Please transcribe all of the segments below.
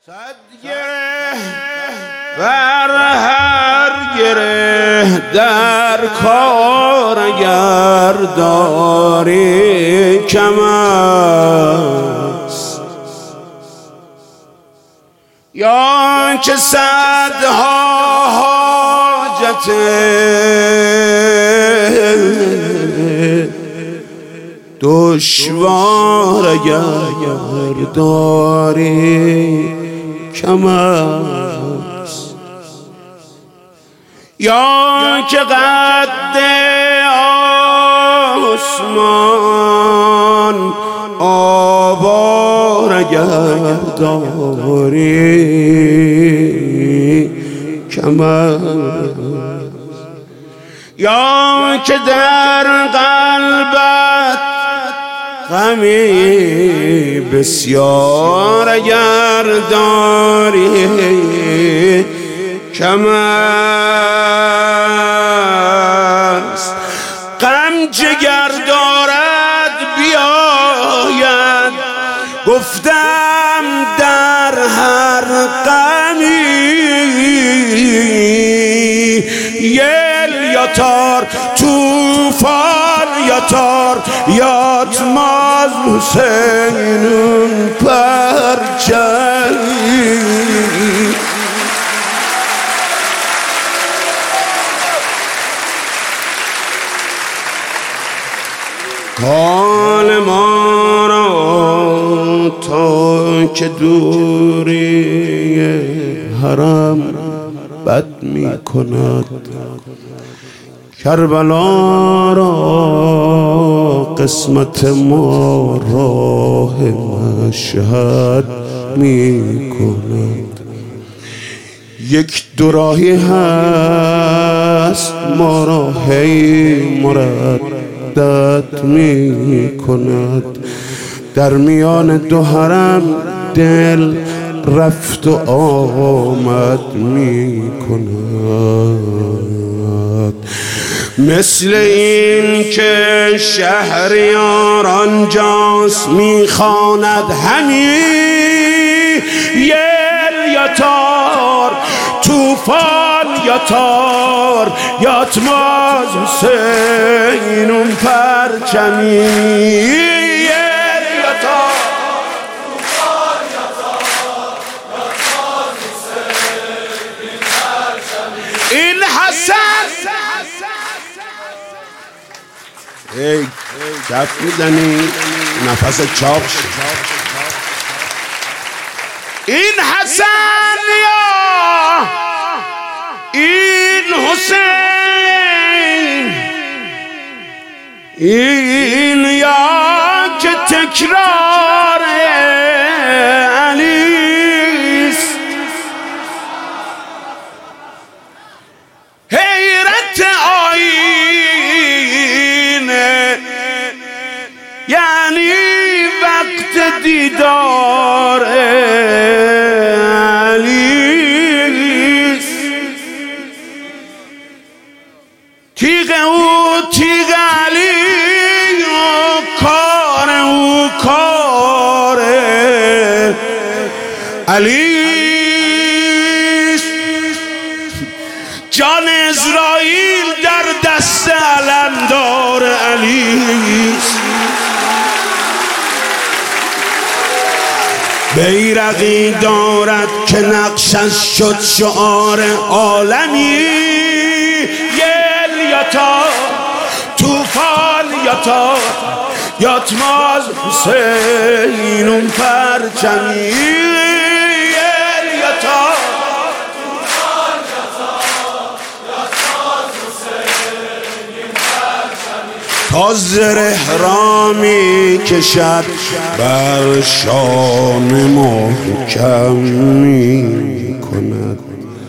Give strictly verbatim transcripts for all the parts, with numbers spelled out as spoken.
صد گره بر هر گره در کار اگر داری کم است، یا که صدها حاجت دشوار اگر داری کم است، یا که قد آسمان آوار اگر داری کم است، یا که در قلبت غمی بسیار اگر داری کم است، غم جگر دارد بیاید گفتم در هر غمی، یل یا تار توفان یا تار یاتماز حسینون پرچمی. حال ما را تا که دوری حرم بد می کند، کربلا را قسمت ما راه مشهد می کند، یک دو راهی هست ما را هی مردد می کند، در میان دو حرم دل رفت و آمد می کند، مثل این که شهریار آنجاست میخواند همی، یل یا تار توفان یا تار یاتماز حسینون پرچمی. این حسن ای کف میزنی نفس چاپ شد، این حسن یا این حسین، این یا که تکرار علیست، حیرت آینه یعنی وقت دیدار علیست، تیغ او تیغ علی و کار او کار علیست، جان اسرائیل در دست علمدار علیست، بیرقی دارد که نقشش شد شعار عالمی، یل یا تار توفان یا تار یاتماز حسینون پرچمی، یل یا تار توفان یا تار یاتماز حسینون پرچمی، تا زره رامی کشد بر شام محکم می کند،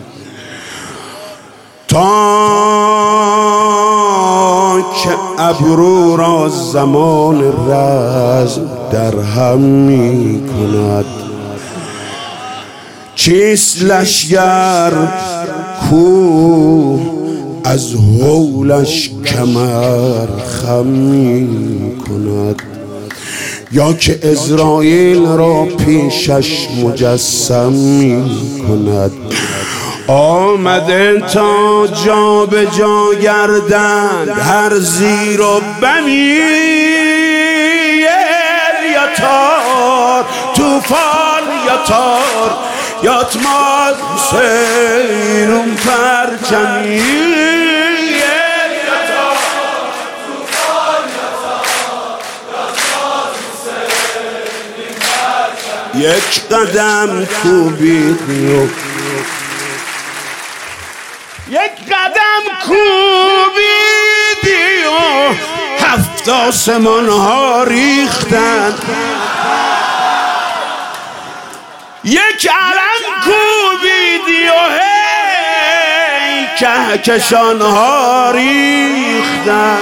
تا که ابرو را زمان رزم در هم می کند، چیست لشگر کو از هولش کمر خم می کند، یا که عزراییل را پیشش مجسم می کند. آمده تا جا به جا گردند هر زیر و بمی، یا تار توفان یا تار یاتماز حسینم پرچمی، یک قدم کوبید و یک قدم کوبیدی و هفت آسمان ها ریختن، یک علم کوبیدی و هی کهکشان ها ریختن،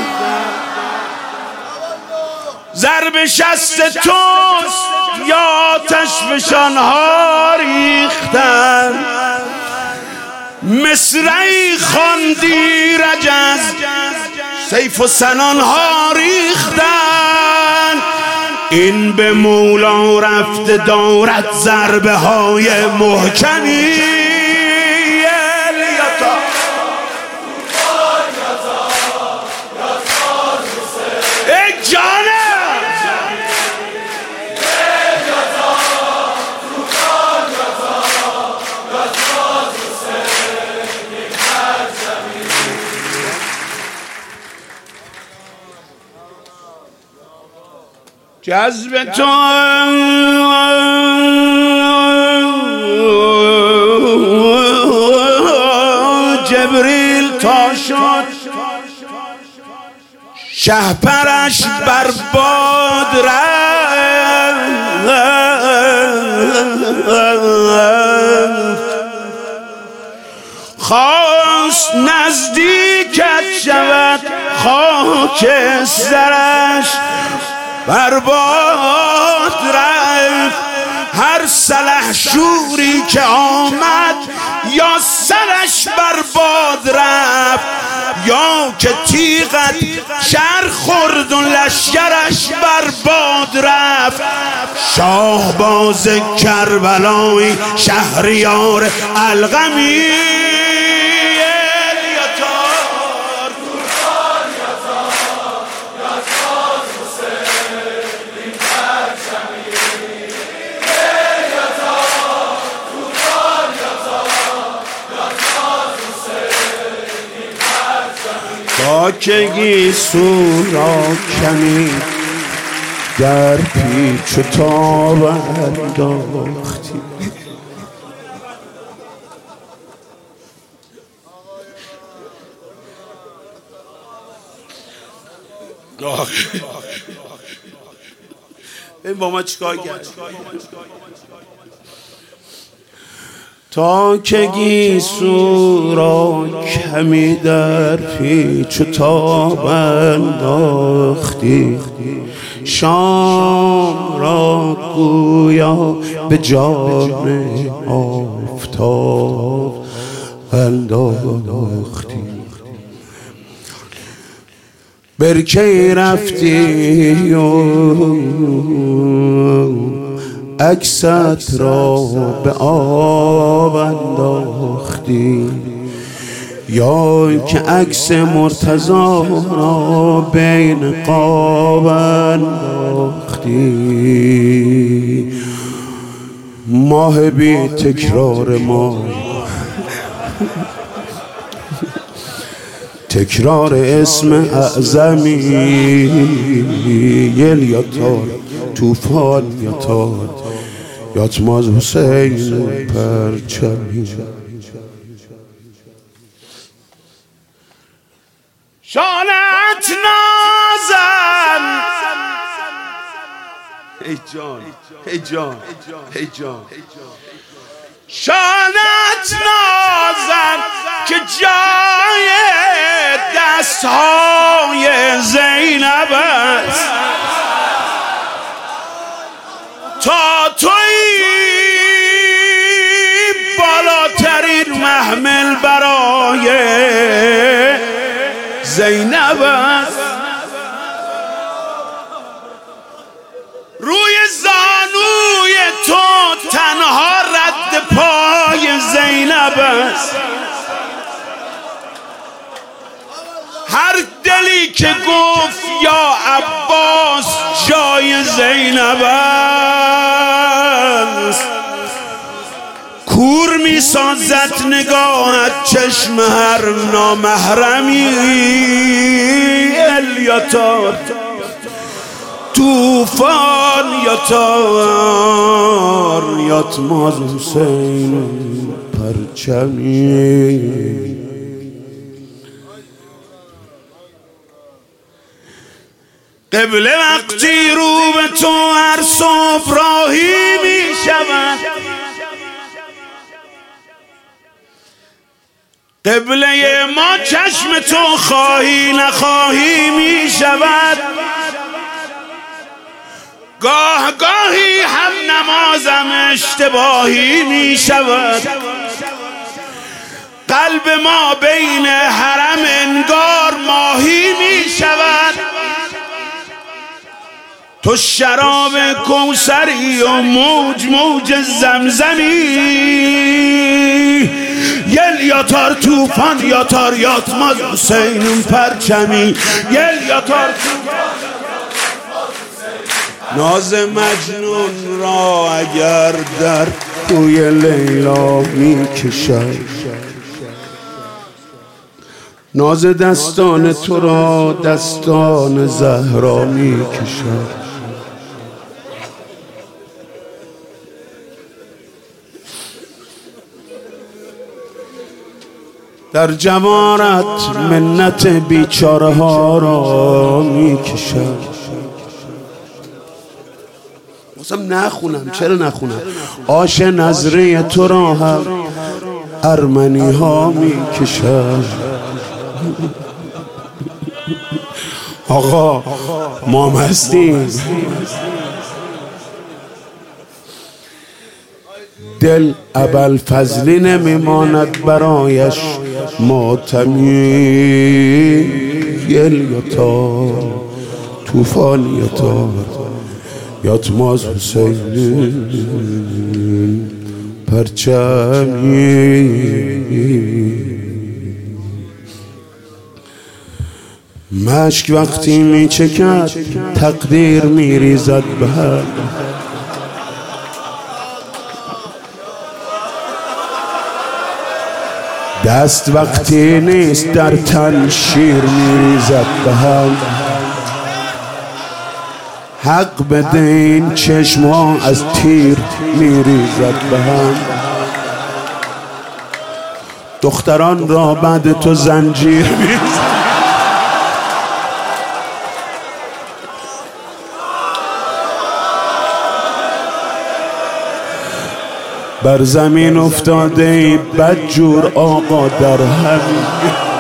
ضرب شست توست یا تشفشان ها ریختن، مصرعی خواندی رجز سیف و سنان ها ریختن، این به مولا رفته دارد ضربه های محکمی، ای جانه جذب تو جبریل تا شد شهپرش بر باد رفت، خواست نزدیکت شود خاک سرش بر باد رفت، هر سلحشوری که آمد یا سرش بر باد رفت، یا که تیغت شر خورد و لشکرش بر باد رفت، شاه باز کربلای شهریار القمی، تا که گیسو را کمی در پیچ و تاب انداختی، این با ما چیکار کرد؟ تا که گیسو را کمی در پیچ و تاب انداختی، شام را گویا به جان آفتاب انداختی، برکی رفتی و عکست را به آب انداختی، یا که عکس مرتضی را بین قاب انداختی، ماه بی تکرار ما تکرار اسم اعظمی، یل یا تار توفان یا تار یاتماز حسین پرچمی، شانت نازم ای جان ای جان ای جان، شانت نازم که جای دستهای زینب است، تا تویی بالاترین محمل برای زینب است، هر دلی که گفت یا عباس جای زینب است، کور می سازد نگاهت چشم هر نامحرمی. الیتار توفان یتار یتماز حسین پرچمی. قبله وقتی رو به تو هر صبح راهی می شود، قبله ما چشم تو خواهی نخواهی می شود. گاه گاهی هم نمازم اشتباهی می شود. قلب ما بین حرم انگار ماهی می شود. تو شراب کوثری و موج موج زمزمی. یل یاتار توفان یاتار یاتماز حسین پرچمی. یل یاتار ناز مجنون را اگر در کوی لیلا می کشد، ناز دستان تو را دستان زهرا می کشد. در جوارت منت بیچاره ها را می کشد. بازم نخونم، چرا نخونم؟ آش نظره تو را هم ارمنی ها می کشد. آقا ما مستیم. دل ابوالفضلی نمیماند برایش ماتمی. یل یتار توفان یتار یتماز حسین پرچمی. مشک وقتی می چکد تقدیر می ریزد به هم. دست وقتی نیست در تن شیر می ریزد به هم. حق بده این چشم ها از تیر می ریزد به هم. دختران را بعد تو زنجیر می ریزد. بر زمین افتاده ای بدجور آقا در همین.